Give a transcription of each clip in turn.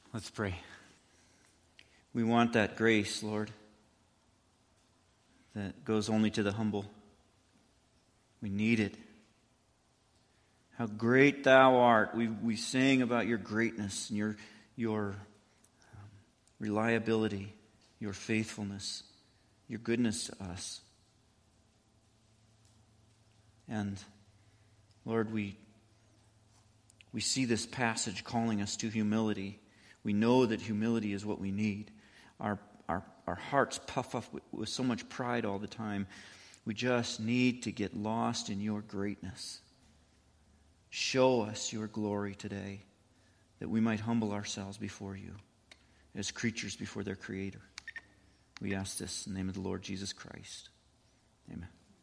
Let's pray. We want that grace, Lord, that goes only to the humble. We need it. How great thou art. We sing about your greatness and your reliability, your faithfulness, your goodness to us. And Lord, we see this passage calling us to humility. We know that humility is what we need. Our hearts puff up with so much pride all the time. We just need to get lost in your greatness. Show us your glory today, that we might humble ourselves before you as creatures before their Creator. We ask this in the name of the Lord Jesus Christ. Amen.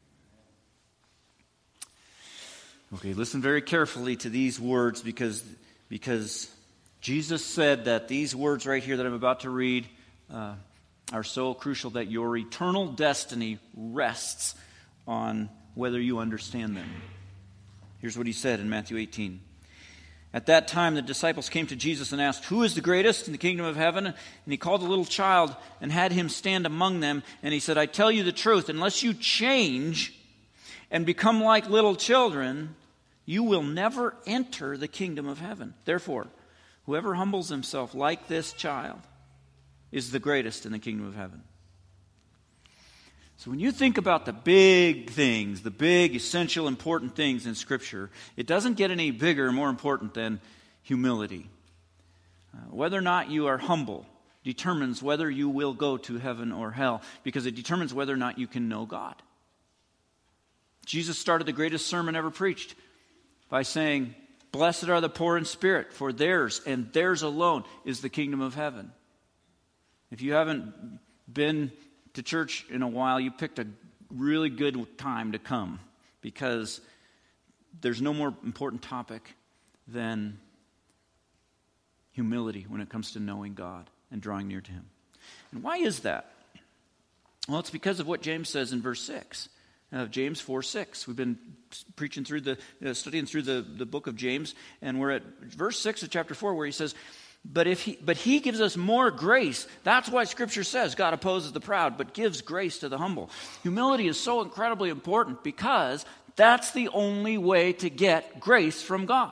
Okay, listen very carefully to these words because Jesus said that these words right here that I'm about to read are so crucial that your eternal destiny rests on whether you understand them. Here's what he said in Matthew 18. At that time, the disciples came to Jesus and asked, "Who is the greatest in the kingdom of heaven?" And he called a little child and had him stand among them. And he said, "I tell you the truth, unless you change and become like little children, you will never enter the kingdom of heaven. Therefore, whoever humbles himself like this child is the greatest in the kingdom of heaven." So when you think about the big things, the big, essential, important things in Scripture, it doesn't get any bigger or more important than humility. Whether or not you are humble determines whether you will go to heaven or hell, because it determines whether or not you can know God. Jesus started the greatest sermon ever preached by saying, "Blessed are the poor in spirit, for theirs and theirs alone is the kingdom of heaven." If you haven't been to church in a while, you picked a really good time to come, because there's no more important topic than humility when it comes to knowing God and drawing near to Him. And why is that? Well, it's because of what James says in verse 6. James 4:6. We've been preaching through studying through the book of James, and we're at verse 6 of chapter 4, where he says, But he gives us more grace. That's why Scripture says God opposes the proud, but gives grace to the humble. Humility is so incredibly important because that's the only way to get grace from God.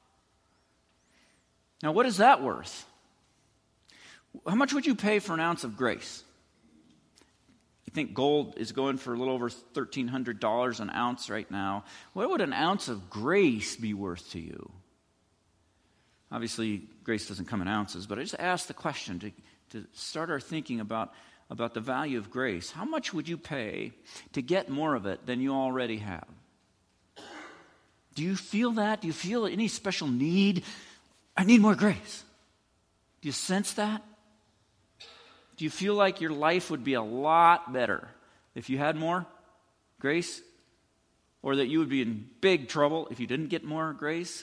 Now, what is that worth? How much would you pay for an ounce of grace? I think gold is going for a little over $1,300 an ounce right now. What would an ounce of grace be worth to you? Obviously, grace doesn't come in ounces, but I just asked the question to start our thinking about the value of grace. How much would you pay to get more of it than you already have? Do you feel that? Do you feel any special need? I need more grace. Do you sense that? Do you feel like your life would be a lot better if you had more grace? Or that you would be in big trouble if you didn't get more grace?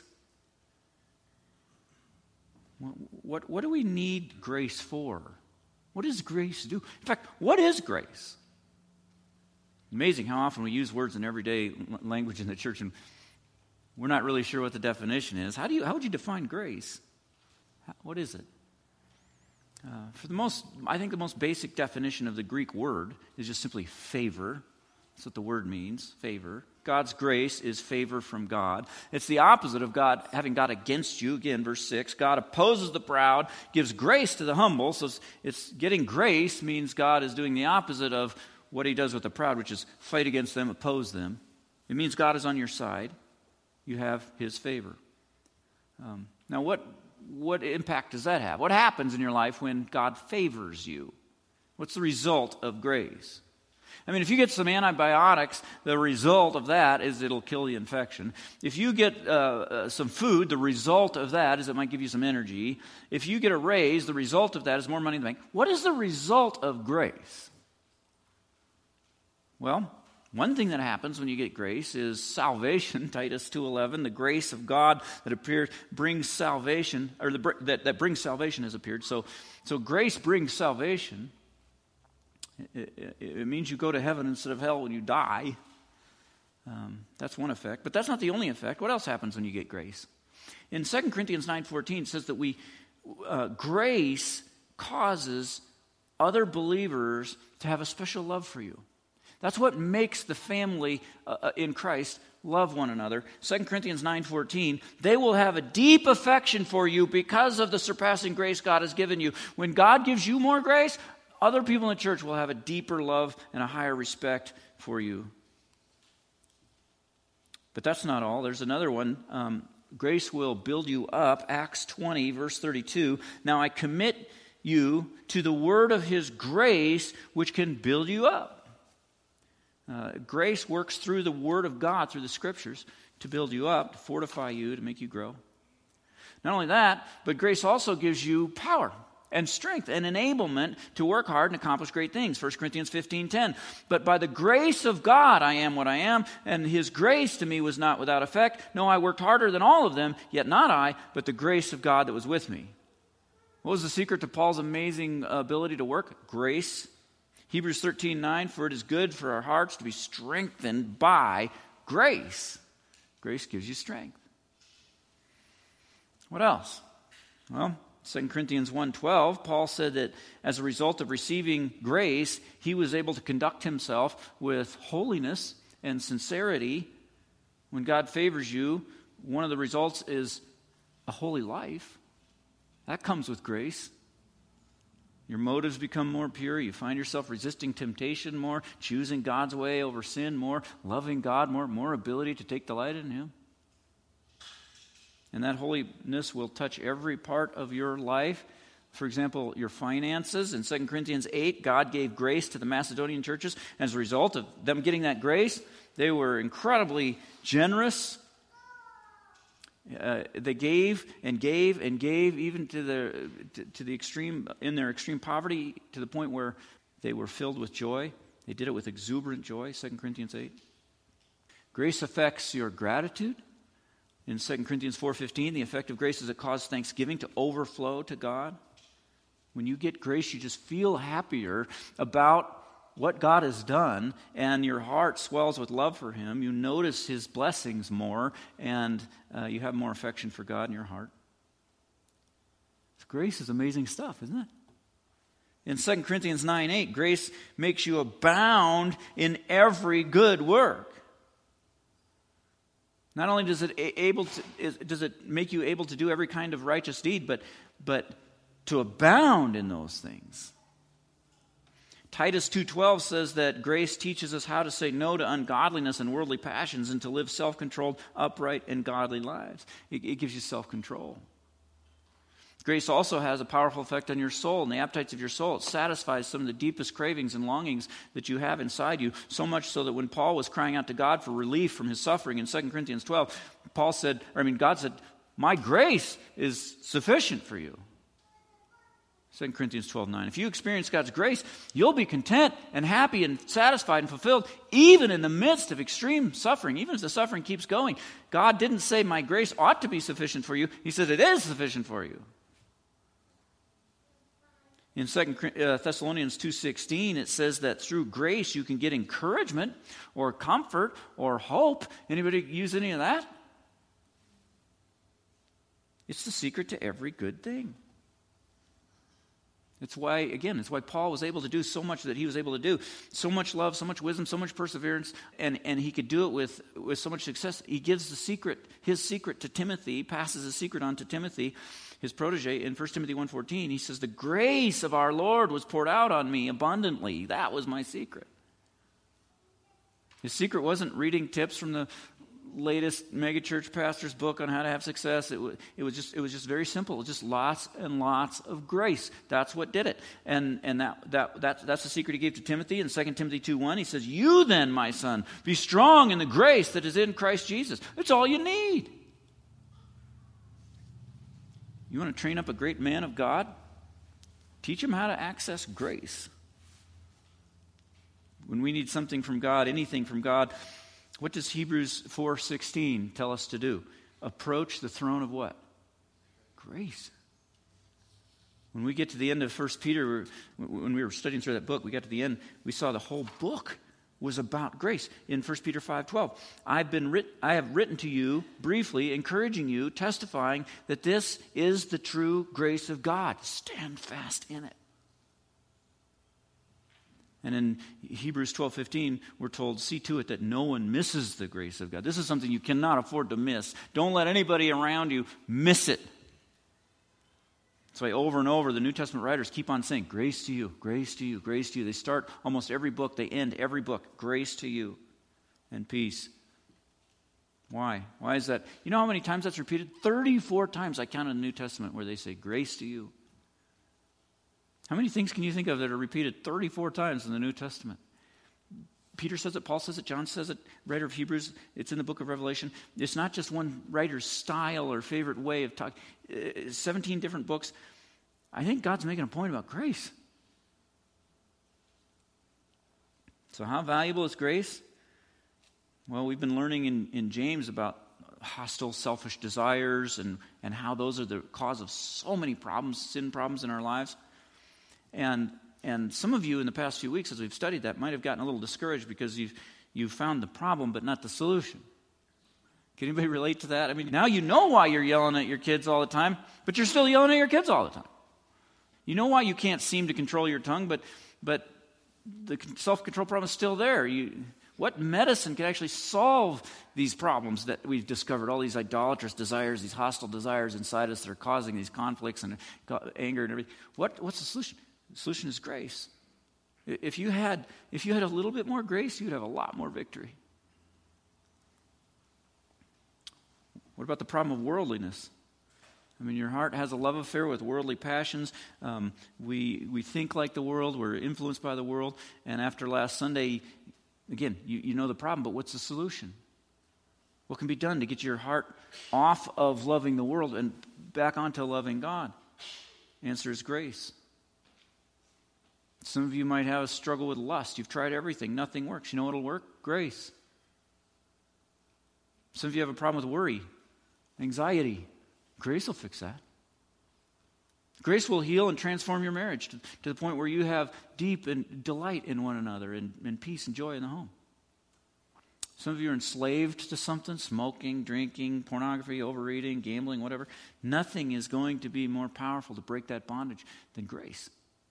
What do we need grace for? What does grace do? In fact, what is grace? Amazing how often we use words in everyday language in the church and we're not really sure what the definition is. How would you define grace? What is it? I think the most basic definition of the Greek word is just simply favor. That's what the word means, favor. God's grace is favor from God. It's the opposite of God having God against you. Again, verse 6, God opposes the proud, gives grace to the humble. So it's getting grace means God is doing the opposite of what He does with the proud, which is fight against them, oppose them. It means God is on your side. You have His favor. Now, what impact does that have? What happens in your life when God favors you? What's the result of grace? I mean, if you get some antibiotics, the result of that is it'll kill the infection. If you get some food, the result of that is it might give you some energy. If you get a raise, the result of that is more money in the bank. What is the result of grace? Well, one thing that happens when you get grace is salvation. Titus 2:11, the grace of God that brings salvation, or that brings salvation has appeared. So grace brings salvation. It means you go to heaven instead of hell when you die. That's one effect. But that's not the only effect. What else happens when you get grace? In 2 Corinthians 9:14, it says that we grace causes other believers to have a special love for you. That's what makes the family in Christ love one another. 2 Corinthians 9:14, they will have a deep affection for you because of the surpassing grace God has given you. When God gives you more grace, other people in the church will have a deeper love and a higher respect for you. But that's not all. There's another one. Grace will build you up. Acts 20, verse 32. Now I commit you to the word of his grace, which can build you up. Grace works through the Word of God, through the Scriptures, to build you up, to fortify you, to make you grow. Not only that, but grace also gives you power and strength and enablement to work hard and accomplish great things. 1 Corinthians 15:10. But by the grace of God I am what I am, and his grace to me was not without effect. No, I worked harder than all of them, yet not I, but the grace of God that was with me. What was the secret to Paul's amazing ability to work? Grace. Hebrews 13:9, for it is good for our hearts to be strengthened by grace. Grace gives you strength. What else? Well, 2 Corinthians 1:12, Paul said that as a result of receiving grace, he was able to conduct himself with holiness and sincerity. When God favors you, one of the results is a holy life. That comes with grace. Your motives become more pure. You find yourself resisting temptation more, choosing God's way over sin more, loving God more ability to take delight in him. And that holiness will touch every part of your life. For example, your finances. In 2 Corinthians 8, God gave grace to the Macedonian churches. As a result of them getting that grace, they were incredibly generous. They gave and gave and gave, even to the extreme, in their extreme poverty, to the point where they were filled with joy. They did it with exuberant joy, 2 Corinthians 8. Grace affects your gratitude. In 2 Corinthians 4:15, the effect of grace is it causes thanksgiving to overflow to God. When you get grace, you just feel happier about what God has done, and your heart swells with love for him. You notice his blessings more, and you have more affection for God in your heart. Grace is amazing stuff, isn't it? In 2 Corinthians 9:8, grace makes you abound in every good work. Not only does it make you able to do every kind of righteous deed, but to abound in those things. Titus 2:12 says that grace teaches us how to say no to ungodliness and worldly passions and to live self-controlled, upright, and godly lives. It gives you self-control. Grace also has a powerful effect on your soul and the appetites of your soul. It satisfies some of the deepest cravings and longings that you have inside you, so much so that when Paul was crying out to God for relief from his suffering in 2 Corinthians 12, God said, my grace is sufficient for you. 2 Corinthians 12:9. If you experience God's grace, you'll be content and happy and satisfied and fulfilled, even in the midst of extreme suffering, even if the suffering keeps going. God didn't say, my grace ought to be sufficient for you. He said, it is sufficient for you. In 2 Thessalonians 2:16, it says that through grace you can get encouragement or comfort or hope. Anybody use any of that? It's the secret to every good thing. It's why Paul was able to do so much that he was able to do. So much love, so much wisdom, so much perseverance, and he could do it with so much success. He gives his secret to Timothy, passes his secret on to Timothy, his protege. In 1 Timothy 1:14, he says, the grace of our Lord was poured out on me abundantly. That was my secret. His secret wasn't reading tips from the latest megachurch pastor's book on how to have success. It was just very simple. It was just lots and lots of grace. That's what did it. And that's the secret he gave to Timothy. In 2 Timothy 2:1, he says, you then, my son, be strong in the grace that is in Christ Jesus. It's all you need. You want to train up a great man of God? Teach him how to access grace. When we need something from God, anything from God, what does Hebrews 4:16 tell us to do? Approach the throne of what? Grace. When we get to the end of 1 Peter, when we were studying through that book, we got to the end, we saw the whole book was about grace. In 1 Peter 5:12, I have written to you briefly, encouraging you, testifying that this is the true grace of God. Stand fast in it. And in Hebrews 12:15, we're told, see to it that no one misses the grace of God. This is something you cannot afford to miss. Don't let anybody around you miss it. That's why over and over the New Testament writers keep on saying, grace to you, grace to you, grace to you. They start almost every book, they end every book, grace to you and peace. Why? Why is that? You know how many times that's repeated? 34 times I counted in the New Testament where they say, grace to you. How many things can you think of that are repeated 34 times in the New Testament? Peter says it, Paul says it, John says it, writer of Hebrews, it's in the book of Revelation. It's not just one writer's style or favorite way of talking. 17 different books. I think God's making a point about grace. So how valuable is grace? Well, we've been learning in James about hostile, selfish desires and how those are the cause of so many problems, sin problems in our lives. And some of you in the past few weeks, as we've studied that, might have gotten a little discouraged because you've found the problem but not the solution. Can anybody relate to that? I mean, now you know why you're yelling at your kids all the time, but you're still yelling at your kids all the time. You know why you can't seem to control your tongue, but the self-control problem is still there. What medicine can actually solve these problems that we've discovered? All these idolatrous desires, these hostile desires inside us that are causing these conflicts and anger and everything. What's the solution? The solution is grace. If you had a little bit more grace, you'd have a lot more victory. What about the problem of worldliness? I mean, your heart has a love affair with worldly passions. We think like the world. We're influenced by the world. And after last Sunday, again, you know the problem, but what's the solution? What can be done to get your heart off of loving the world and back onto loving God? Answer is grace. Some of you might have a struggle with lust. You've tried everything. Nothing works. You know what'll work? Grace. Some of you have a problem with worry, anxiety. Grace will fix that. Grace will heal and transform your marriage to the point where you have deep and delight in one another and peace and joy in the home. Some of you are enslaved to something, smoking, drinking, pornography, overeating, gambling, whatever. Nothing is going to be more powerful to break that bondage than grace.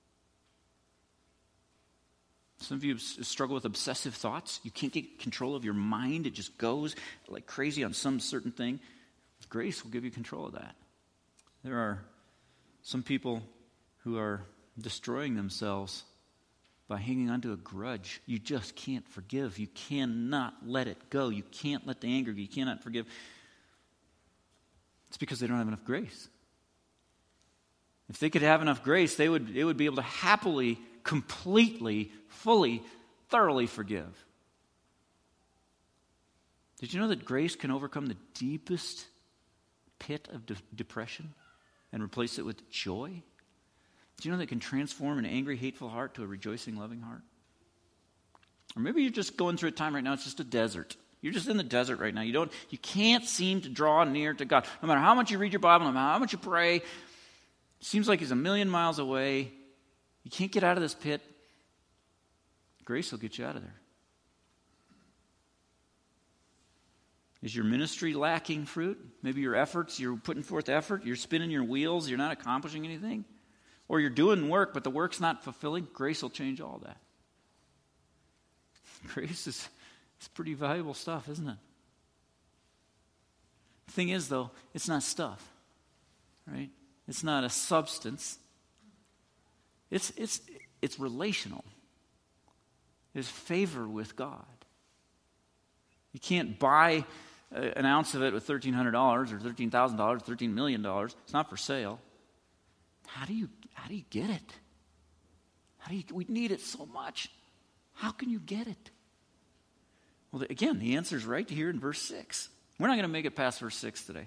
Some of you struggle with obsessive thoughts. You can't get control of your mind. It just goes like crazy on some certain thing. Grace will give you control of that. There are some people who are destroying themselves by hanging on to a grudge. You just can't forgive. You cannot let it go. You can't let the anger go. You cannot forgive. It's because they don't have enough grace. If they could have enough grace, they would be able to happily, completely, fully, thoroughly forgive. Did you know that grace can overcome the deepest pit of depression and replace it with joy? Do you know that it can transform an angry, hateful heart to a rejoicing, loving heart? Or maybe you're just going through a time right now, it's just a desert. You're just in the desert right now. You can't seem to draw near to God. No matter how much you read your Bible, no matter how much you pray, it seems like He's a million miles away. You can't get out of this pit. Grace will get you out of there. Is your ministry lacking fruit? Maybe your efforts, you're putting forth effort, you're spinning your wheels, you're not accomplishing anything. Or you're doing work, but the work's not fulfilling. Grace will change all that. Grace is pretty valuable stuff, isn't it? The thing is, though, it's not stuff, right? It's not a substance. It's relational. It's favor with God. You can't buy an ounce of it with $1,300 or $13,000, $13 million. It's not for sale. How do you get it? We need it so much. How can you get it? Well, again, the answer is right here in verse 6. We're not going to make it past verse 6 today.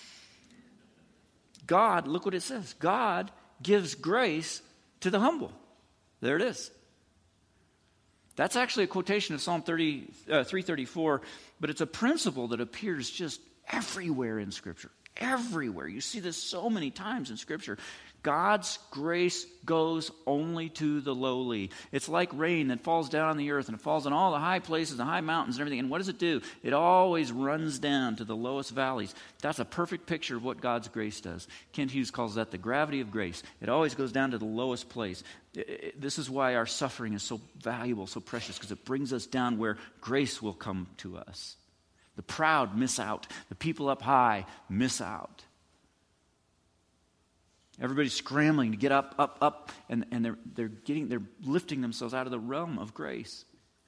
God, look what it says. God gives grace to the humble. There it is. That's actually a quotation of Psalm 334, but it's a principle that appears just everywhere in Scripture. everywhere. You see this so many times in Scripture. God's grace goes only to the lowly. It's like rain that falls down on the earth, and it falls on all the high places, the high mountains and everything. And what does it do? It always runs down to the lowest valleys. That's a perfect picture of what God's grace does. Kent Hughes calls that the gravity of grace. It always goes down to the lowest place. This is why our suffering is so valuable, so precious, because it brings us down where grace will come to us. The proud miss out. The people up high miss out. Everybody's scrambling to get up, and they're lifting themselves out of the realm of grace.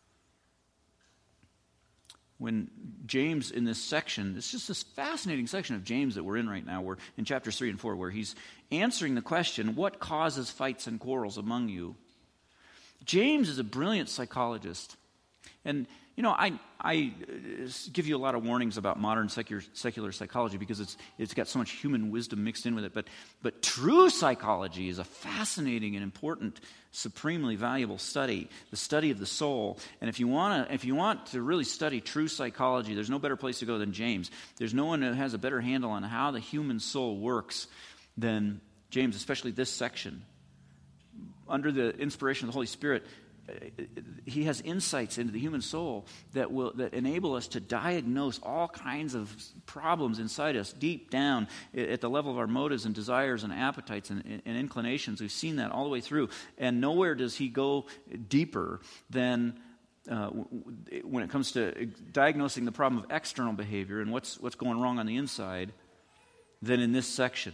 When James in this section, it's just this fascinating section of James that we're in right now, we're in chapters 3 and 4, where he's answering the question, what causes fights and quarrels among you? James is a brilliant psychologist. And I give you a lot of warnings about modern secular psychology because it's got so much human wisdom mixed in with it. But true psychology is a fascinating and important, supremely valuable study, the study of the soul. And if you want to really study true psychology, there's no better place to go than James. There's no one that has a better handle on how the human soul works than James, especially this section. Under the inspiration of the Holy Spirit, he has insights into the human soul that enable us to diagnose all kinds of problems inside us deep down at the level of our motives and desires and appetites and inclinations. We've seen that all the way through. And nowhere does he go deeper than when it comes to diagnosing the problem of external behavior and what's going wrong on the inside than in this section.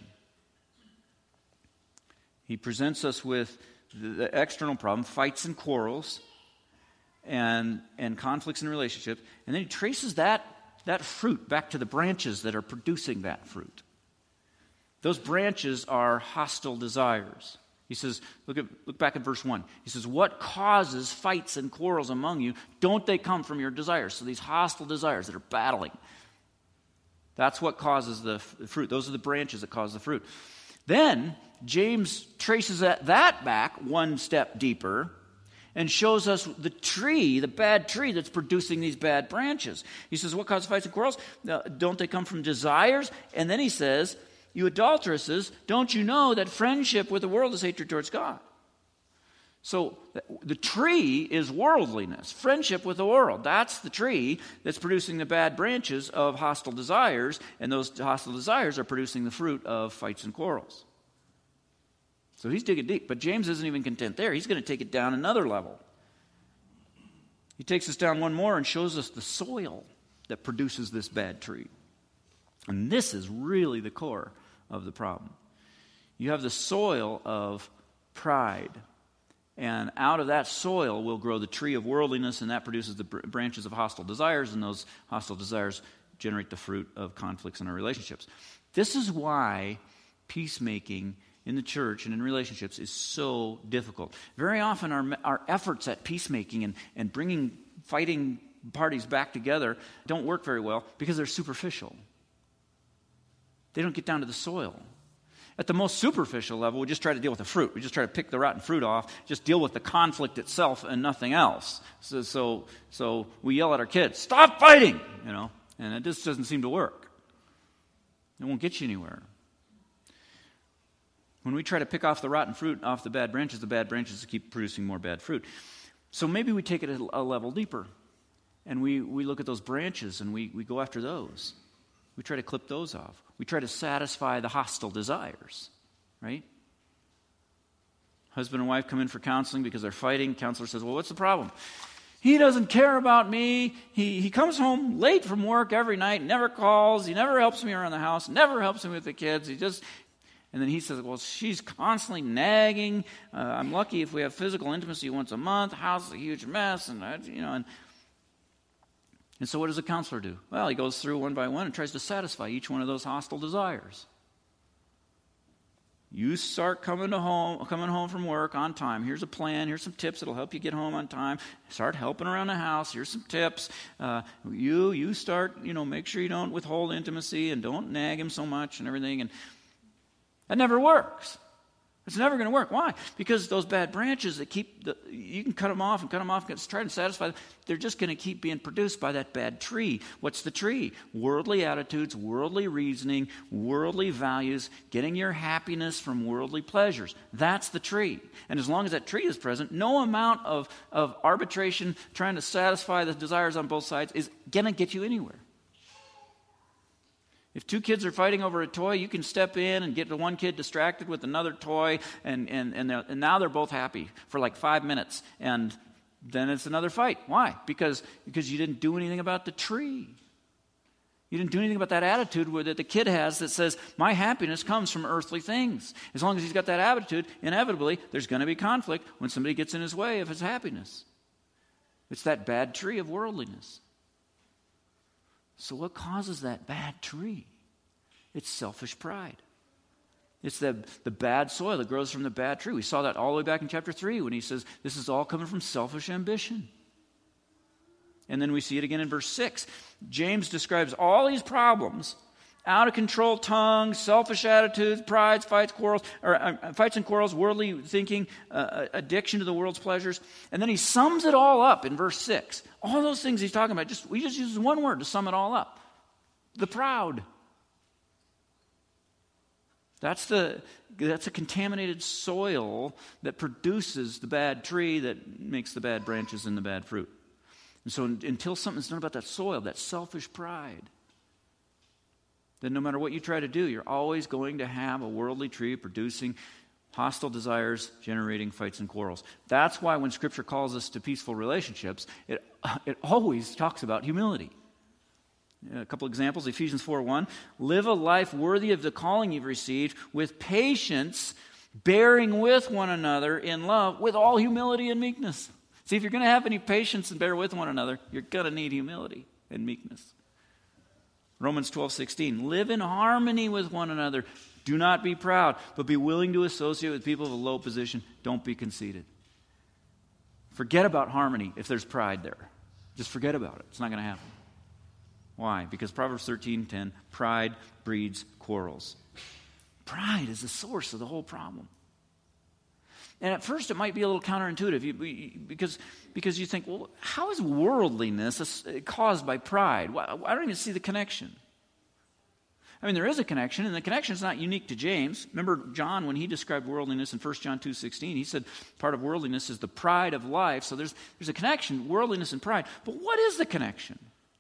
He presents us with the external problem, fights and quarrels, and conflicts in relationships, and then he traces that fruit back to the branches that are producing that fruit. Those branches are hostile desires. He says, look back at verse 1. He says, what causes fights and quarrels among you? Don't they come from your desires? So these hostile desires that are battling. That's what causes the fruit. Those are the branches that cause the fruit. Then James traces that back one step deeper and shows us the bad tree that's producing these bad branches. He says, what causes fights and quarrels? Don't they come from desires? And then he says, you adulteresses, don't you know that friendship with the world is hatred towards God? So the tree is worldliness, friendship with the world. That's the tree that's producing the bad branches of hostile desires, and those hostile desires are producing the fruit of fights and quarrels. So he's digging deep, but James isn't even content there. He's going to take it down another level. He takes us down one more and shows us the soil that produces this bad tree. And this is really the core of the problem. You have the soil of pride. And out of that soil will grow the tree of worldliness, and that produces the branches of hostile desires, and those hostile desires generate the fruit of conflicts in our relationships. This is why peacemaking in the church and in relationships is so difficult. Very often our efforts at peacemaking and bringing fighting parties back together don't work very well because they're superficial. They don't get down to the soil. At the most superficial level, we just try to deal with the fruit. We just try to pick the rotten fruit off, just deal with the conflict itself and nothing else. So we yell at our kids, stop fighting, and it just doesn't seem to work. It won't get you anywhere. When we try to pick off the rotten fruit off the bad branches keep producing more bad fruit. So maybe we take it a level deeper, and we look at those branches, and we go after those. We try to clip those off. We try to satisfy the hostile desires, right? Husband and wife come in for counseling because they're fighting. Counselor says, well, what's the problem? He doesn't care about me. He comes home late from work every night, never calls. He never helps me around the house, never helps me with the kids. And then he says, well, she's constantly nagging. I'm lucky if we have physical intimacy once a month. House is a huge mess. And so what does a counselor do? Well, he goes through one by one and tries to satisfy each one of those hostile desires. You start coming home from work on time. Here's a plan. Here's some tips that'll help you get home on time. Start helping around the house. Here's some tips. You start, make sure you don't withhold intimacy and don't nag him so much and everything. And that never works. It's never going to work. Why? Because those bad branches that you can cut them off and try to satisfy them. They're just going to keep being produced by that bad tree. What's the tree? Worldly attitudes, worldly reasoning, worldly values, getting your happiness from worldly pleasures. That's the tree. And as long as that tree is present, no amount of arbitration trying to satisfy the desires on both sides is going to get you anywhere. If two kids are fighting over a toy, you can step in and get the one kid distracted with another toy, and now they're both happy for like 5 minutes, and then it's another fight. Why? Because you didn't do anything about the tree. You didn't do anything about that attitude that the kid has that says, my happiness comes from earthly things. As long as he's got that attitude, inevitably, there's going to be conflict when somebody gets in his way of his happiness. It's that bad tree of worldliness. So what causes that bad tree? It's selfish pride. It's the bad soil that grows from the bad tree. We saw that all the way back in chapter 3 when he says this is all coming from selfish ambition. And then we see it again in verse 6. James describes all these problems: out of control tongue, selfish attitudes, prides, fights and quarrels, worldly thinking, addiction to the world's pleasures. And then he sums it all up in verse 6. All those things he's talking about, we just use one word to sum it all up: the proud. That's a contaminated soil that produces the bad tree that makes the bad branches and the bad fruit. And so until something's done about that soil, that selfish pride, then no matter what you try to do, you're always going to have a worldly tree producing hostile desires, generating fights and quarrels. That's why when Scripture calls us to peaceful relationships, it always talks about humility. A couple examples: Ephesians 4:1, live a life worthy of the calling you've received, with patience, bearing with one another in love, with all humility and meekness. See, if you're going to have any patience and bear with one another, you're going to need humility and meekness. Romans 12:16, live in harmony with one another. Do not be proud, but be willing to associate with people of a low position. Don't be conceited. Forget about harmony if there's pride there. Just forget about it. It's not going to happen. Why? Because Proverbs 13:10, pride breeds quarrels. Pride is the source of the whole problem. And at first it might be a little counterintuitive because you think, well, how is worldliness caused by pride? I don't even see the connection. I mean, there is a connection, and the connection is not unique to James. Remember John, when he described worldliness in 1 John 2:16, he said part of worldliness is the pride of life. So there's a connection, worldliness and pride. But what is the connection?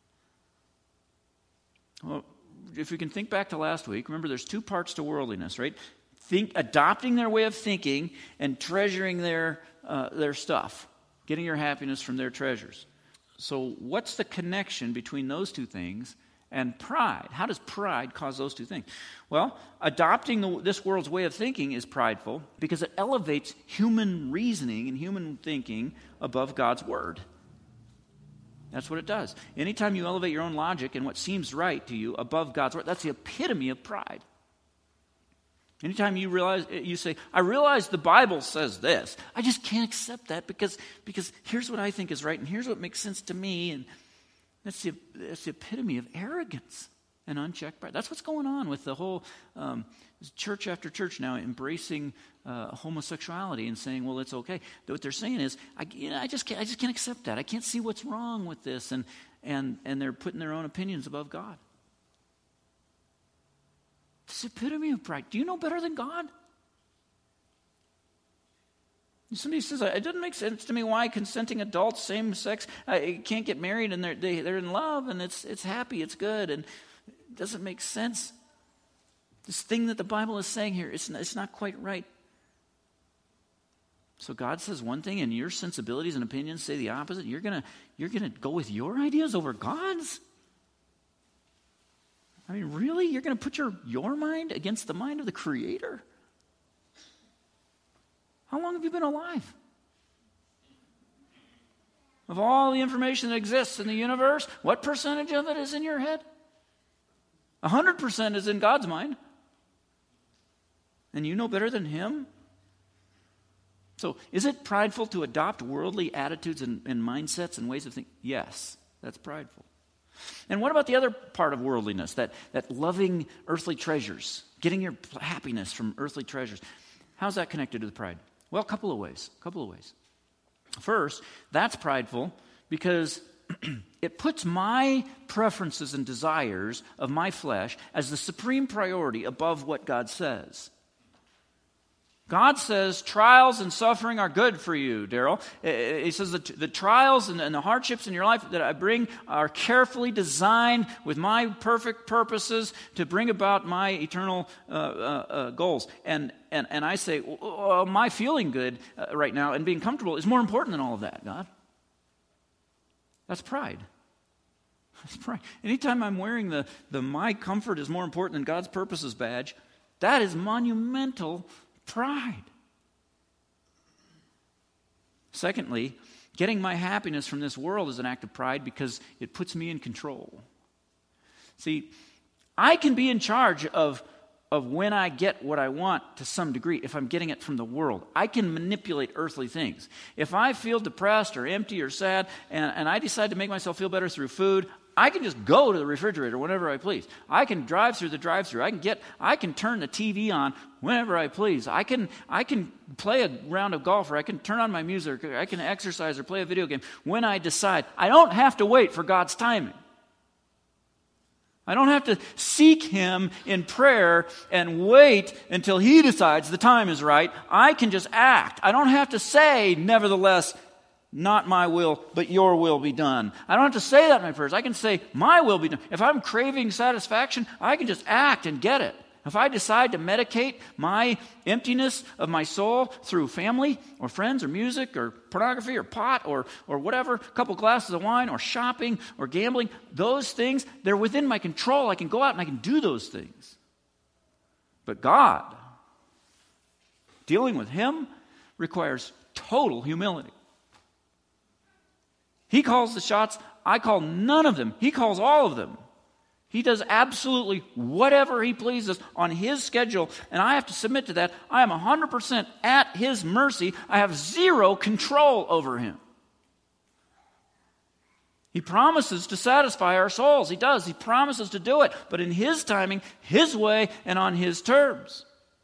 Well, if we can think back to last week, remember there's two parts to worldliness, right? Adopting their way of thinking and treasuring their stuff, getting your happiness from their treasures. So what's the connection between those two things and pride? How does pride cause those two things? Well, adopting this world's way of thinking is prideful because it elevates human reasoning and human thinking above God's word. That's what it does. Anytime you elevate your own logic and what seems right to you above God's word, that's the epitome of pride. Anytime you say, I realize the Bible says this, I just can't accept that because here's what I think is right and here's what makes sense to me, and that's the epitome of arrogance and unchecked pride. That's what's going on with the whole church after church now embracing homosexuality and saying, well, it's okay. What they're saying is, I just can't accept that. I can't see what's wrong with this, and they're putting their own opinions above God. It's the epitome of pride. Do you know better than God? Somebody says, it doesn't make sense to me why consenting adults, same sex, can't get married and they're in love and it's happy, it's good, and it doesn't make sense. This thing that the Bible is saying here, it's not quite right. So God says one thing and your sensibilities and opinions say the opposite. You're gonna go with your ideas over God's? I mean, really? You're going to put your mind against the mind of the Creator? How long have you been alive? Of all the information that exists in the universe, what percentage of it is in your head? 100% is in God's mind. And you know better than Him? So, is it prideful to adopt worldly attitudes and mindsets and ways of thinking? Yes, that's prideful. And what about the other part of worldliness, that loving earthly treasures, getting your happiness from earthly treasures? How's that connected to the pride? Well, a couple of ways. First, that's prideful because it puts my preferences and desires of my flesh as the supreme priority above what God says. God says trials and suffering are good for you, Daryl. He says that the trials and the hardships in your life that I bring are carefully designed with my perfect purposes to bring about my eternal goals. And I say, well, my feeling good right now and being comfortable is more important than all of that, God. That's pride. That's pride. Anytime I'm wearing the my comfort is more important than God's purposes badge, that is monumental pride. Secondly, getting my happiness from this world is an act of pride because it puts me in control. See, I can be in charge of when I get what I want to some degree if I'm getting it from the world. I can manipulate earthly things. If I feel depressed or empty or sad and I decide to make myself feel better through food, I can just go to the refrigerator whenever I please. I can drive through the drive-thru. I can turn the TV on whenever I please. I can play a round of golf, or I can turn on my music, or I can exercise or play a video game when I decide. I don't have to wait for God's timing. I don't have to seek Him in prayer and wait until He decides the time is right. I can just act. I don't have to say, nevertheless, not my will, but your will be done. I don't have to say that in my prayers. I can say, my will be done. If I'm craving satisfaction, I can just act and get it. If I decide to medicate my emptiness of my soul through family or friends or music or pornography or pot or whatever, a couple glasses of wine or shopping or gambling, those things, they're within my control. I can go out and I can do those things. But God, dealing with Him requires total humility. He calls the shots. I call none of them. He calls all of them. He does absolutely whatever He pleases on His schedule, and I have to submit to that. I am 100% at His mercy. I have zero control over Him. He promises to satisfy our souls. He does. He promises to do it, but in His timing, His way, and on His terms.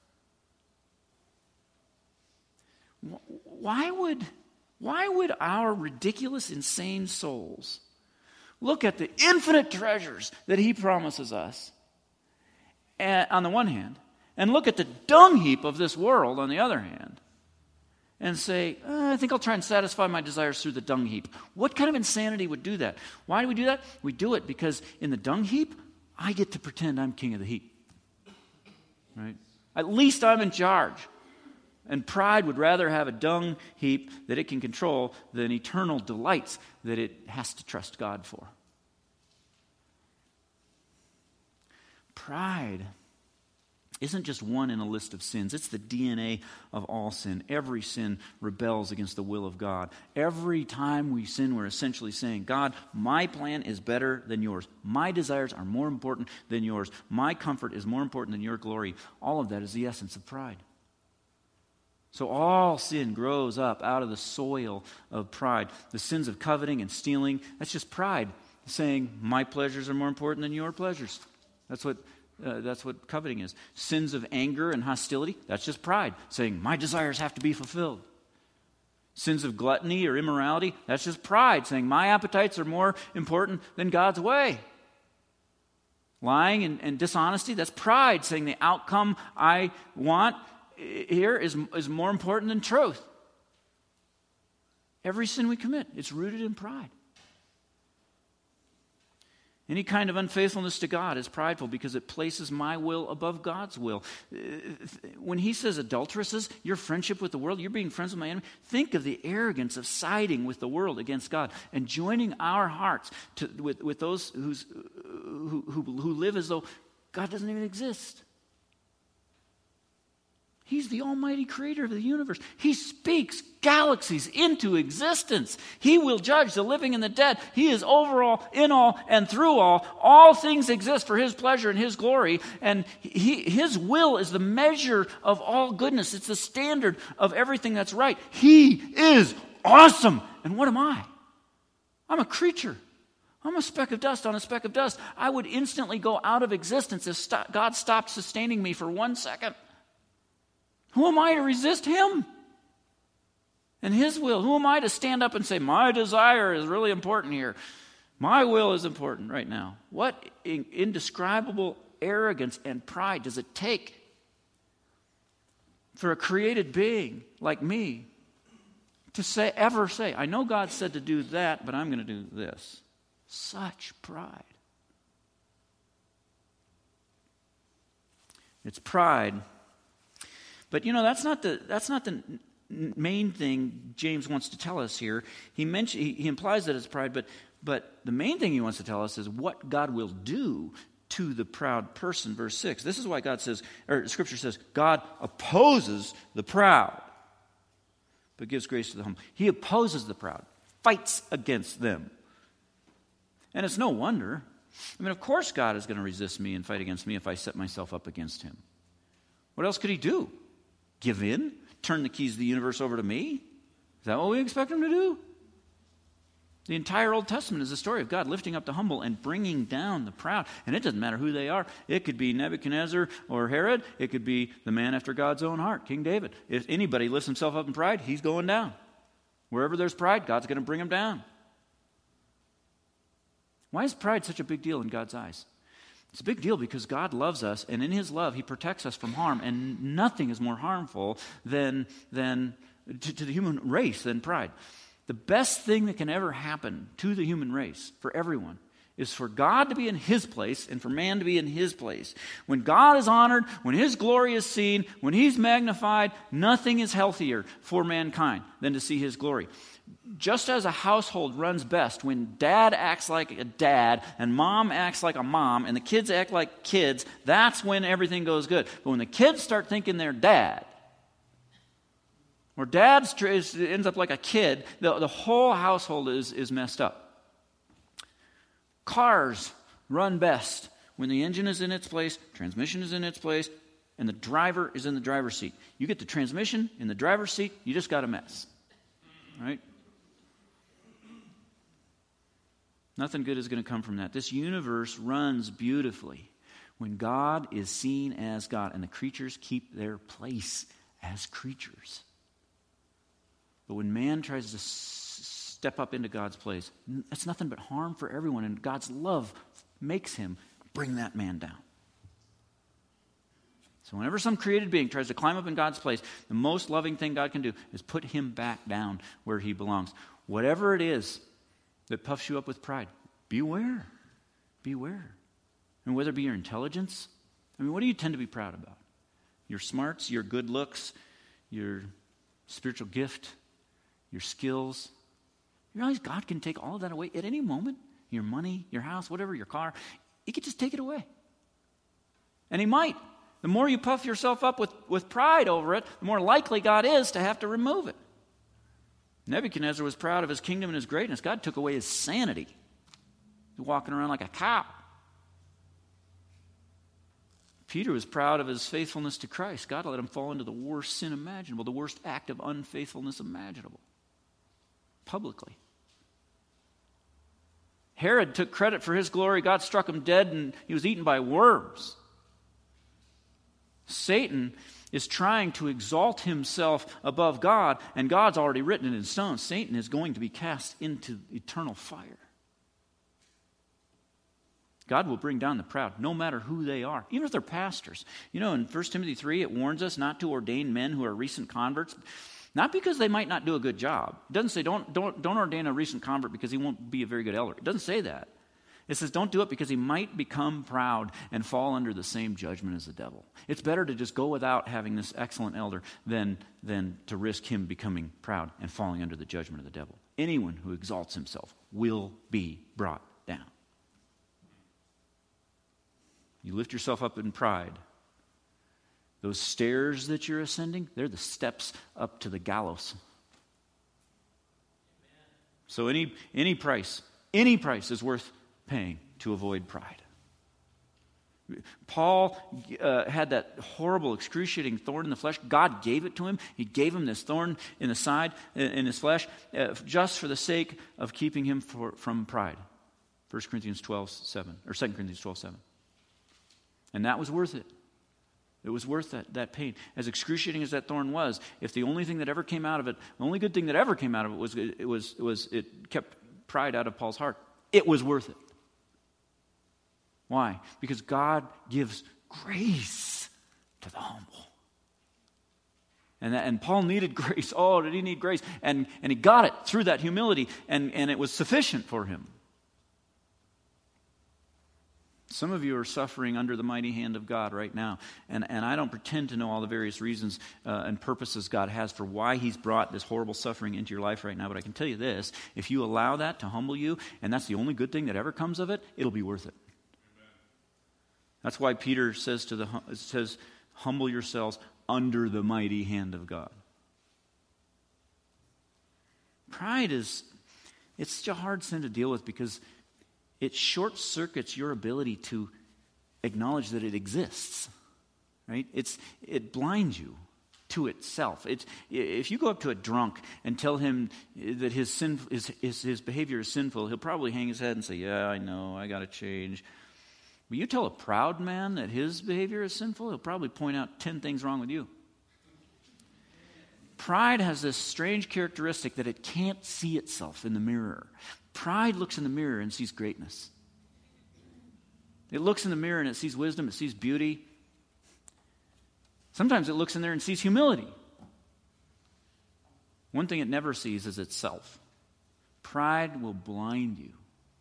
Why would our ridiculous, insane souls look at the infinite treasures that He promises us on the one hand, and look at the dung heap of this world on the other hand, and say, I think I'll try and satisfy my desires through the dung heap? What kind of insanity would do that? Why do we do that? We do it because in the dung heap, I get to pretend I'm king of the heap. Right? At least I'm in charge. And pride would rather have a dung heap that it can control than eternal delights that it has to trust God for. Pride isn't just one in a list of sins. It's the DNA of all sin. Every sin rebels against the will of God. Every time we sin, we're essentially saying, God, my plan is better than yours. My desires are more important than yours. My comfort is more important than your glory. All of that is the essence of pride. So all sin grows up out of the soil of pride. The sins of coveting and stealing, that's just pride saying, my pleasures are more important than your pleasures. That's what coveting is. Sins of anger and hostility, that's just pride saying, my desires have to be fulfilled. Sins of gluttony or immorality, that's just pride saying, my appetites are more important than God's way. Lying and dishonesty, that's pride saying the outcome I want here is more important than truth. Every sin we commit, it's rooted in pride. Any kind of unfaithfulness to God is prideful because it places my will above God's will. When He says adulteresses, your friendship with the world, you're being friends with my enemy, think of the arrogance of siding with the world against God and joining our hearts with those who live as though God doesn't even exist. He's the almighty creator of the universe. He speaks galaxies into existence. He will judge the living and the dead. He is over all, in all, and through all. All things exist for His pleasure and His glory. And His will is the measure of all goodness. It's the standard of everything that's right. He is awesome. And what am I? I'm a creature. I'm a speck of dust on a speck of dust. I would instantly go out of existence if God stopped sustaining me for 1 second. Who am I to resist him and his will? Who am I to stand up and say, my desire is really important here? My will is important right now. What indescribable arrogance and pride does it take for a created being like me to ever say, I know God said to do that, but I'm going to do this? Such pride. It's pride. But that's not the main thing James wants to tell us here. He implies that it's pride, but the main thing he wants to tell us is what God will do to the proud person. Verse 6. This is why Scripture says, God opposes the proud, but gives grace to the humble. He opposes the proud, fights against them. And it's no wonder. Of course God is going to resist me and fight against me if I set myself up against him. What else could he do? Give in? Turn the keys of the universe over to me? Is that what we expect him to do? The entire Old Testament is a story of God lifting up the humble and bringing down the proud. And it doesn't matter who they are. It could be Nebuchadnezzar or Herod. It could be the man after God's own heart, King David. If anybody lifts himself up in pride, he's going down. Wherever there's pride, God's going to bring him down. Why is pride such a big deal in God's eyes? It's a big deal because God loves us, and in his love, he protects us from harm, and nothing is more harmful than to the human race than pride. The best thing that can ever happen to the human race, for everyone, is for God to be in his place and for man to be in his place. When God is honored, when his glory is seen, when he's magnified, nothing is healthier for mankind than to see his glory. Just as a household runs best when dad acts like a dad and mom acts like a mom and the kids act like kids, that's when everything goes good. But when the kids start thinking they're dad, or dad ends up like a kid, the whole household is messed up. Cars run best when the engine is in its place, transmission is in its place, and the driver is in the driver's seat. You get the transmission in the driver's seat, you just got a mess. Right? Nothing good is going to come from that. This universe runs beautifully when God is seen as God and the creatures keep their place as creatures. But when man tries to step up into God's place, it's nothing but harm for everyone, and God's love makes him bring that man down. So whenever some created being tries to climb up in God's place, the most loving thing God can do is put him back down where he belongs. Whatever it is that puffs you up with pride, beware. Beware. And whether it be your intelligence, what do you tend to be proud about? Your smarts, your good looks, your spiritual gift, your skills. You realize God can take all of that away at any moment? Your money, your house, whatever, your car. He could just take it away. And he might. The more you puff yourself up with pride over it, the more likely God is to have to remove it. Nebuchadnezzar was proud of his kingdom and his greatness. God took away his sanity. He was walking around like a cow. Peter was proud of his faithfulness to Christ. God let him fall into the worst sin imaginable, the worst act of unfaithfulness imaginable, publicly. Herod took credit for his glory. God struck him dead and he was eaten by worms. Satan is trying to exalt himself above God, and God's already written it in stone. Satan is going to be cast into eternal fire. God will bring down the proud, no matter who they are, even if they're pastors. In 1 Timothy 3, it warns us not to ordain men who are recent converts, not because they might not do a good job. It doesn't say don't ordain a recent convert because he won't be a very good elder. It doesn't say that. It says don't do it because he might become proud and fall under the same judgment as the devil. It's better to just go without having this excellent elder than to risk him becoming proud and falling under the judgment of the devil. Anyone who exalts himself will be brought down. You lift yourself up in pride. Those stairs that you're ascending, they're the steps up to the gallows. So any price is worth paying to avoid pride. Paul had that horrible, excruciating thorn in the flesh. God gave it to him. He gave him this thorn in the side, in his flesh, just for the sake of keeping him from pride. 1 Corinthians 12:7, or 2 Corinthians 12:7. And that was worth it. It was worth that pain. As excruciating as that thorn was, if the only thing that ever came out of it, the only good thing that ever came out of it was it kept pride out of Paul's heart, it was worth it. Why? Because God gives grace to the humble. And Paul needed grace. Oh, did he need grace? And he got it through that humility, and it was sufficient for him. Some of you are suffering under the mighty hand of God right now. And I don't pretend to know all the various reasons and purposes God has for why he's brought this horrible suffering into your life right now. But I can tell you this, if you allow that to humble you, and that's the only good thing that ever comes of it, it'll be worth it. Amen. That's why Peter says humble yourselves under the mighty hand of God. Pride it's such a hard sin to deal with because it short circuits your ability to acknowledge that it exists, right? It blinds you to itself. If you go up to a drunk and tell him that his behavior is sinful, he'll probably hang his head and say, "Yeah, I know, I got to change." But you tell a proud man that his behavior is sinful, he'll probably point out 10 things wrong with you. Pride has this strange characteristic that it can't see itself in the mirror. Pride looks in the mirror and sees greatness. It looks in the mirror and it sees wisdom, it sees beauty. Sometimes it looks in there and sees humility. One thing it never sees is itself. Pride will blind you.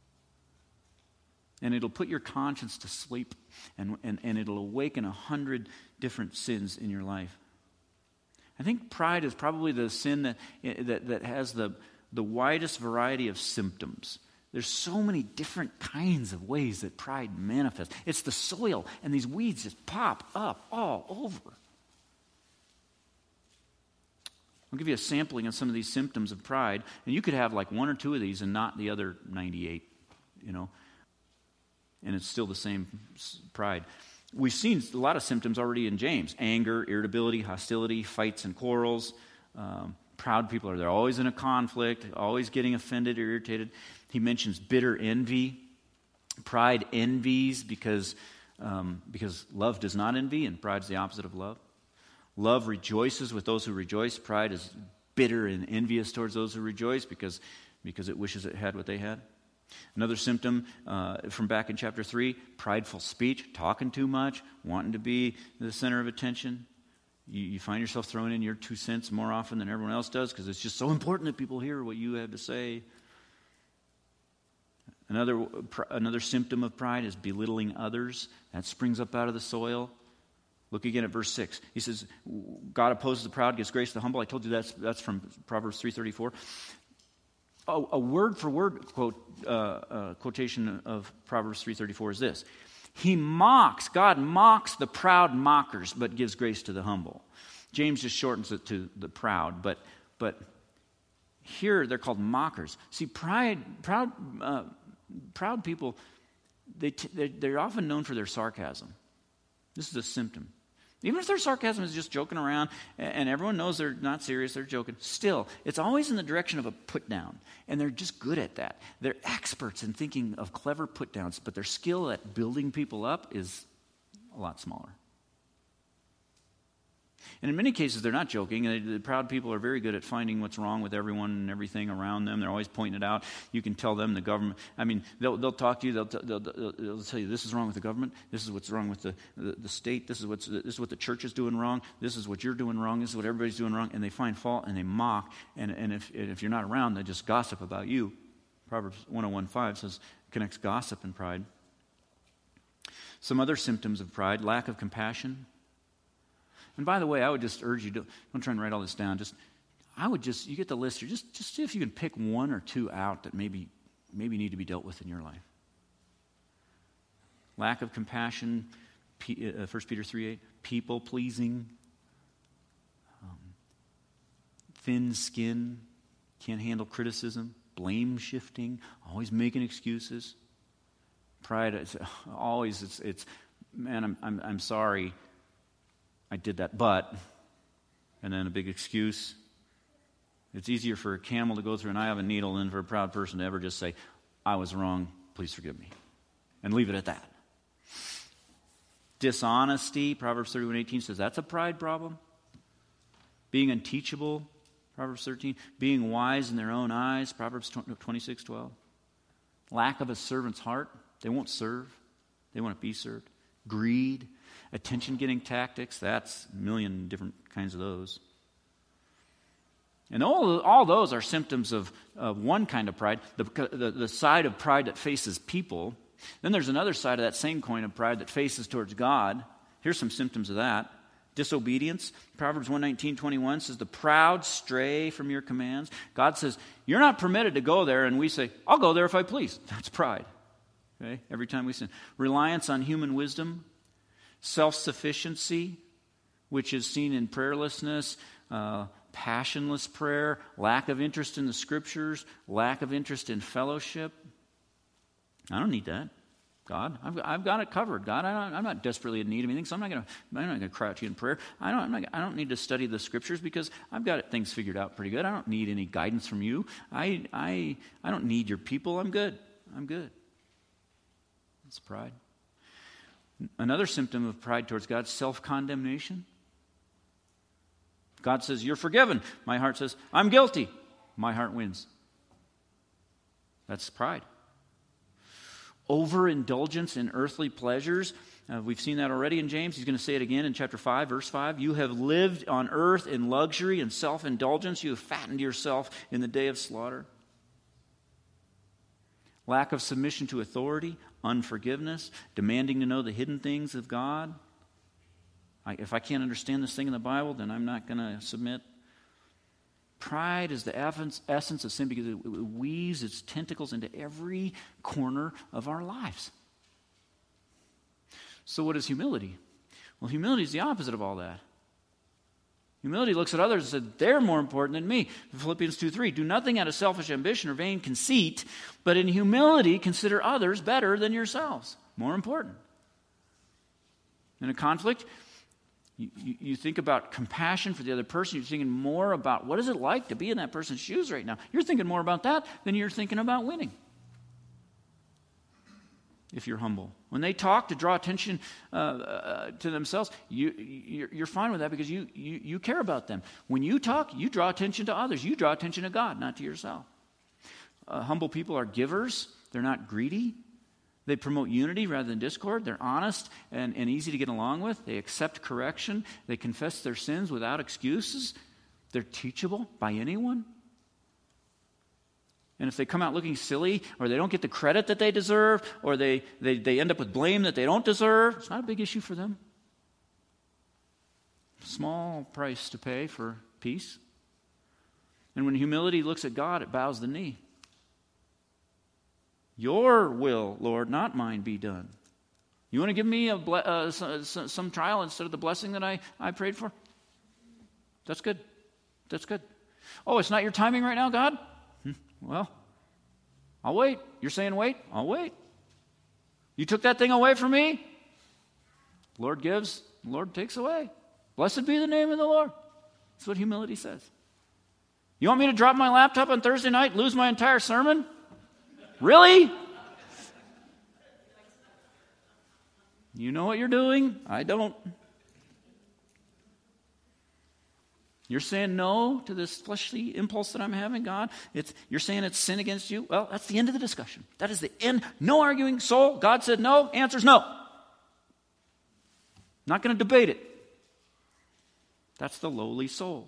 And it'll put your conscience to sleep, and it'll awaken 100 different sins in your life. I think pride is probably the sin that has the widest variety of symptoms. There's so many different kinds of ways that pride manifests. It's the soil, and these weeds just pop up all over. I'll give you a sampling of some of these symptoms of pride, and you could have like one or two of these and not the other 98, and it's still the same pride. We've seen a lot of symptoms already in James. Anger, irritability, hostility, fights and quarrels. Proud people they're always in a conflict, always getting offended or irritated. He mentions bitter envy. Pride envies because love does not envy, and pride is the opposite of love. Love rejoices with those who rejoice. Pride is bitter and envious towards those who rejoice because it wishes it had what they had. Another symptom from back in chapter 3, prideful speech, talking too much, wanting to be the center of attention. You find yourself throwing in your 2 cents more often than everyone else does because it's just so important that people hear what you have to say. Another symptom of pride is belittling others. That springs up out of the soil. Look again at verse 6. He says, God opposes the proud, gives grace to the humble. I told you that's from Proverbs 3:34. A word-for-word quotation of Proverbs 3:34 is this. God mocks the proud mockers, but gives grace to the humble. James just shortens it to the proud, but here they're called mockers. See, proud people, they're often known for their sarcasm. This is a symptom. Even if their sarcasm is just joking around and everyone knows they're not serious, they're joking, still, it's always in the direction of a put down. And they're just good at that. They're experts in thinking of clever put downs, but their skill at building people up is a lot smaller. And in many cases, they're not joking. The proud people are very good at finding what's wrong with everyone and everything around them. They're always pointing it out. You can tell them the government. I mean, they'll talk to you. They'll tell you this is wrong with the government. This is what's wrong with the state. This is what the church is doing wrong. This is what you're doing wrong. This is what everybody's doing wrong. And they find fault and they mock. And if you're not around, they just gossip about you. Proverbs 101:5 says connects gossip and pride. Some other symptoms of pride: lack of compassion. And by the way, I would just urge you, don't try and write all this down. You get the list here. Just see if you can pick one or two out that maybe need to be dealt with in your life. Lack of compassion, 1 Peter 3:8, people pleasing, thin skin, can't handle criticism, blame shifting, always making excuses. Pride, it's man, I'm sorry. I did that, but, and then a big excuse. It's easier for a camel to go through an eye of a needle than for a proud person to ever just say, I was wrong, please forgive me, and leave it at that. Dishonesty, Proverbs 31:18 says that's a pride problem. Being unteachable, Proverbs 13. Being wise in their own eyes, Proverbs 26:12. Lack of a servant's heart. They won't serve. They want to be served. Greed, attention-getting tactics. That's a million different kinds of those. And all those are symptoms of one kind of pride, the side of pride that faces people. Then there's another side of that same coin of pride that faces towards God. Here's some symptoms of that. Disobedience. Proverbs 1:19-21 says, the proud stray from your commands. God says, you're not permitted to go there, and we say, I'll go there if I please. That's pride. Okay? Every time we sin. Reliance on human wisdom. Self-sufficiency, which is seen in prayerlessness, passionless prayer, lack of interest in the Scriptures, lack of interest in fellowship. I don't need that. God, I've got it covered. God, I'm not desperately in need of anything, so I'm not going to crouch you in prayer. I don't need to study the Scriptures because I've got things figured out pretty good. I don't need any guidance from you. I don't need your people. I'm good. That's pride. Another symptom of pride towards God, self-condemnation. God says, you're forgiven. My heart says, I'm guilty. My heart wins. That's pride. Overindulgence in earthly pleasures. We've seen that already in James. He's going to say it again in chapter 5, verse 5. You have lived on earth in luxury and self-indulgence. You have fattened yourself in the day of slaughter. Lack of submission to authority, unforgiveness, demanding to know the hidden things of God. If I can't understand this thing in the Bible, then I'm not going to submit. Pride is the essence of sin because it weaves its tentacles into every corner of our lives. So what is humility? Well, humility is the opposite of all that. Humility looks at others and says, they're more important than me. Philippians 2:3, do nothing out of selfish ambition or vain conceit, but in humility consider others better than yourselves. More important. In a conflict, you think about compassion for the other person. You're thinking more about what is it like to be in that person's shoes right now. You're thinking more about that than you're thinking about winning. If you're humble. When they talk to draw attention to themselves, you're fine with that because you care about them. When you talk, you draw attention to others. You draw attention to God, not to yourself. Humble people are givers. They're not greedy. They promote unity rather than discord. They're honest and easy to get along with. They accept correction. They confess their sins without excuses. They're teachable by anyone. And if they come out looking silly, or they don't get the credit that they deserve, or they end up with blame that they don't deserve, it's not a big issue for them. Small price to pay for peace. And when humility looks at God, it bows the knee. Your will, Lord, not mine, be done. You want to give me some trial instead of the blessing that I prayed for? That's good. That's good. Oh, it's not your timing right now, God? Well, I'll wait. You're saying wait? I'll wait. You took that thing away from me? Lord gives, Lord takes away. Blessed be the name of the Lord. That's what humility says. You want me to drop my laptop on Thursday night and lose my entire sermon? Really? You know what you're doing? I don't. You're saying no to this fleshly impulse that I'm having, God? You're saying it's sin against you? Well, that's the end of the discussion. That is the end. No arguing. Soul, God said no. Answer's no. Not going to debate it. That's the lowly soul.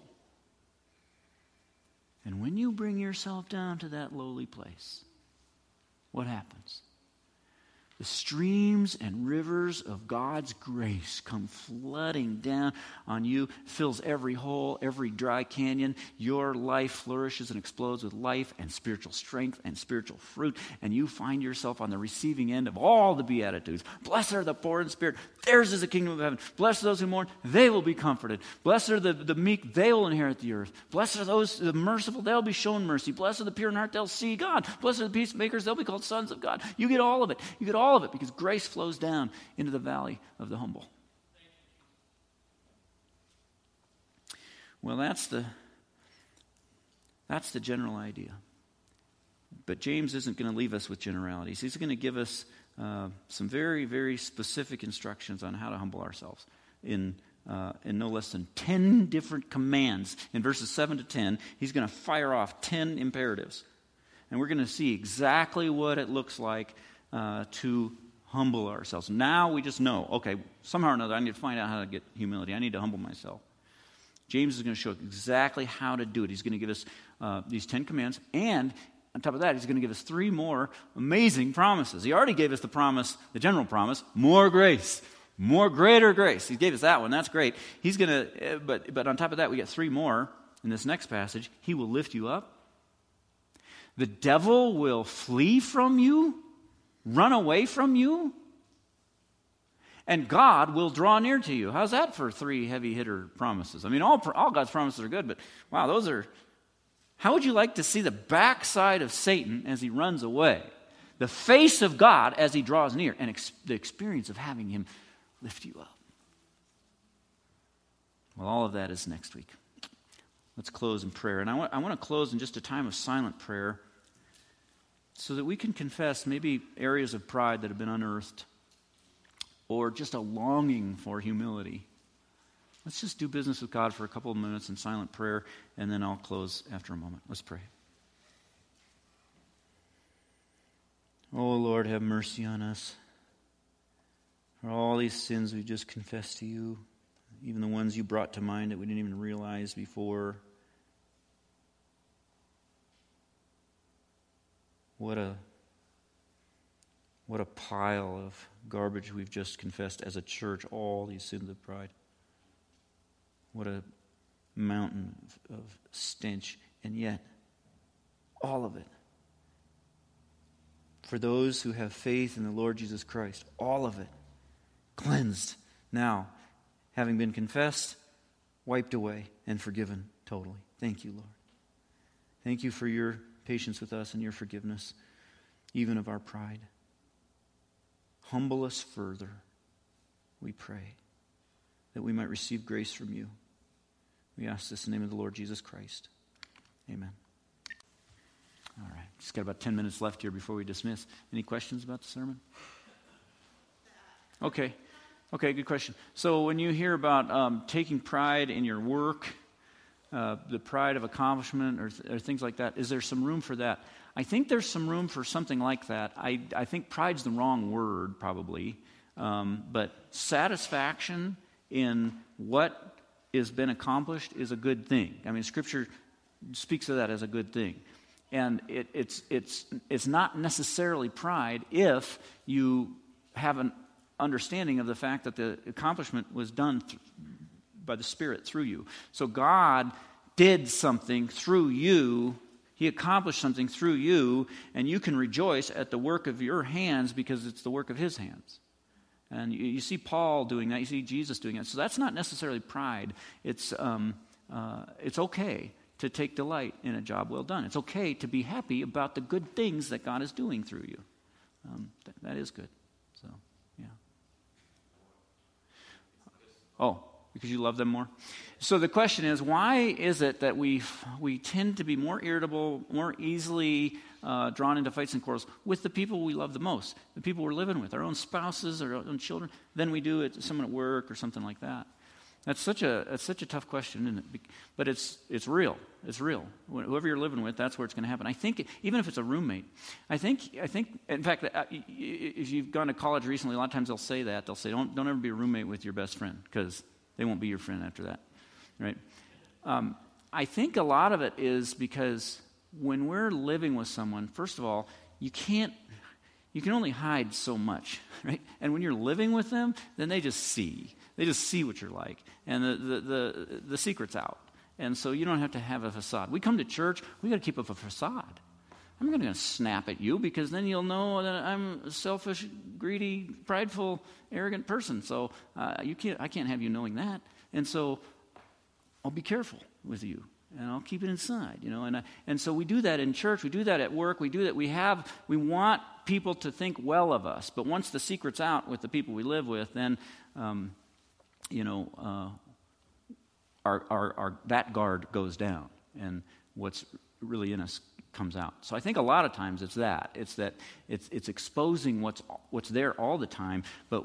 And when you bring yourself down to that lowly place, what happens? The streams and rivers of God's grace come flooding down on you, fills every hole, every dry canyon. Your life flourishes and explodes with life and spiritual strength and spiritual fruit, and you find yourself on the receiving end of all the Beatitudes. Blessed are the poor in spirit. Theirs is the kingdom of heaven. Blessed are those who mourn. They will be comforted. Blessed are the meek. They will inherit the earth. Blessed are those the merciful. They'll be shown mercy. Blessed are the pure in heart. They'll see God. Blessed are the peacemakers. They'll be called sons of God. You get all of it. You get all of it because grace flows down into the valley of the humble. Well, that's the general idea. But James isn't going to leave us with generalities. He's going to give us some very, very specific instructions on how to humble ourselves in no less than 10 different commands. In verses 7 to 10, he's going to fire off 10 imperatives. And we're going to see exactly what it looks like to humble ourselves. Now we just know, okay, somehow or another, I need to find out how to get humility. I need to humble myself. James is going to show exactly how to do it. He's going to give us these 10 commands, and on top of that, he's going to give us 3 more amazing promises. He already gave us the promise, the general promise, more grace, more greater grace. He gave us that one. That's great. He's going to, but on top of that, we get 3 more in this next passage. He will lift you up. The devil will flee from you, run away from you, and God will draw near to you. How's that for 3 heavy hitter promises? I mean, all God's promises are good, but wow, those are. How would you like to see the backside of Satan as he runs away? The face of God as he draws near, and the experience of having him lift you up. Well, all of that is next week. Let's close in prayer. And I want to close in just a time of silent prayer so that we can confess maybe areas of pride that have been unearthed or just a longing for humility. Let's just do business with God for a couple of minutes in silent prayer, and then I'll close after a moment. Let's pray. Oh, Lord, have mercy on us for all these sins we just confessed to you, even the ones you brought to mind that we didn't even realize before. What a pile of garbage we've just confessed as a church, all these sins of pride. What a mountain of stench, and yet all of it. For those who have faith in the Lord Jesus Christ, all of it cleansed now, having been confessed, wiped away, and forgiven totally. Thank you, Lord. Thank you for your patience with us and your forgiveness, even of our pride. Humble us further, we pray, that we might receive grace from you. We ask this in the name of the Lord Jesus Christ. Amen. All right. Just got about 10 minutes left here before we dismiss. Any questions about the sermon? Okay, good question. So when you hear about taking pride in your work, the pride of accomplishment or things like that, is there some room for that? I think there's some room for something like that. I think pride's the wrong word, probably. But satisfaction in what has been accomplished is a good thing. I mean, Scripture speaks of that as a good thing. And it's not necessarily pride if you have an understanding of the fact that the accomplishment was done by the Spirit through you. So God did something through you. He accomplished something through you, and you can rejoice at the work of your hands because it's the work of His hands. And you see Paul doing that. You see Jesus doing that. So that's not necessarily pride. It's okay to take delight in a job well done. It's okay to be happy about the good things that God is doing through you. That is good. So, yeah. Oh, because you love them more? So the question is, why is it that we tend to be more irritable, more easily drawn into fights and quarrels with the people we love the most, the people we're living with, our own spouses, our own children, than we do at someone at work or something like that? That's such a tough question, isn't it? But it's real. It's real. Whoever you're living with, that's where it's going to happen. I think even if it's a roommate, I think. In fact, if you've gone to college recently, a lot of times they'll say that. They'll say, "Don't ever be a roommate with your best friend," because they won't be your friend after that, right? I think a lot of it is because when we're living with someone, first of all, you can only hide so much, right? And when you're living with them, then they just see what you're like, and the secret's out. And so you don't have to have a facade. We come to church, we got to keep up a facade. I'm not going to snap at you because then you'll know that I'm a selfish, greedy, prideful, arrogant person. So I can't have you knowing that. And so I'll be careful with you, and I'll keep it inside, you know. And so we do that in church. We do that at work. We do that. We want people to think well of us. But once the secret's out with the people we live with, then our that guard goes down, and what's really in us comes out. So I think a lot of times it's that. It's exposing what's there all the time, but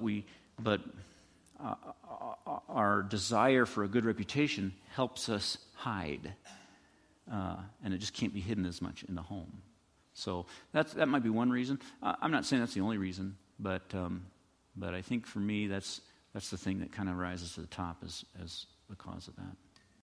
our desire for a good reputation helps us hide. And it just can't be hidden as much in the home. So that might be one reason. I'm not saying that's the only reason, but I think for me that's the thing that kind of rises to the top as the cause of that.